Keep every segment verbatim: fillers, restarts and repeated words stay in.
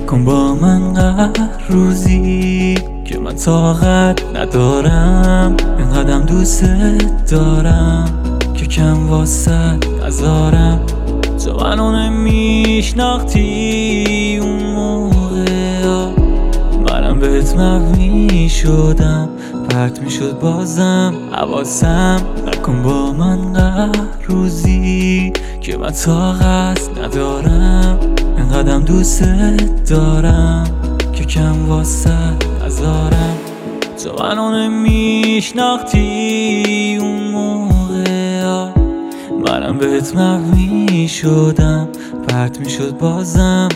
نکن با من قهر روزی که من طاقت ندارم. اینقدرم دوست دارم که کم واسه نذارم. تو منو نمیشناختی اون موقع ها، منم بهت مبنی شدم، پرت میشد بازم حواسم. نکن با من قهر روزی که من طاقت ندارم. اینقدرم دوست دارم که کم واسه نذارم. تو منو نمیشناختی اون موقع ها، منم بهت مبنی شدم، پرت میشد بازم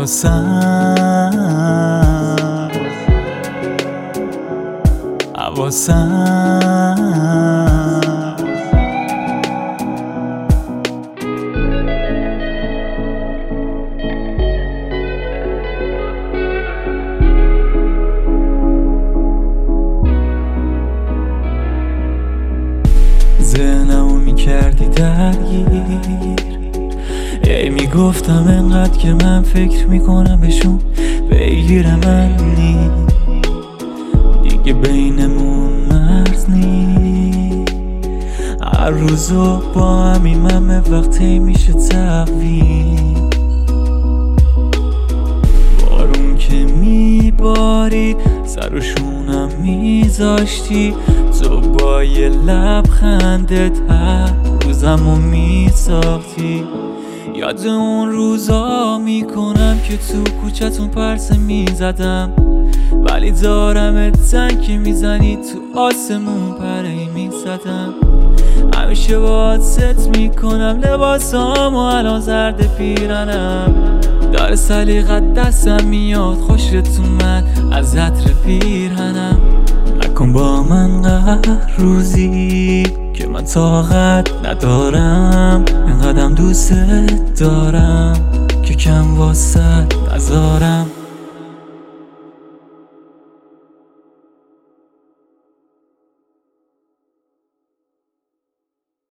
حواسم حواسم. ذهنمو میکردی درگیر، ای میگفتم انقدر که من فکر میکنم بهشون بگیر من نی، دیگه بینمون مرز نی. هر روزو با همیممه وقتی میشه تقویم. بارون که میبارید سر و شونم میذاشتی، تو با یه لبخندت هر روزمو میساختی. یاد اون روزا میکنم که تو کوچتون پرسه میزدم، ولی دارم تن که میزنی تو آسمون پره میزدم. همیشه باهات ست میکنم لباسامو الان زرد پیرنم، داره سلیقت دستم میاد خوشت اومد از عطر پیرهنم. نکن با من قهر روزی که من طاقت ندارم. اینقدرم دوست دارم که کم واسه نذارم.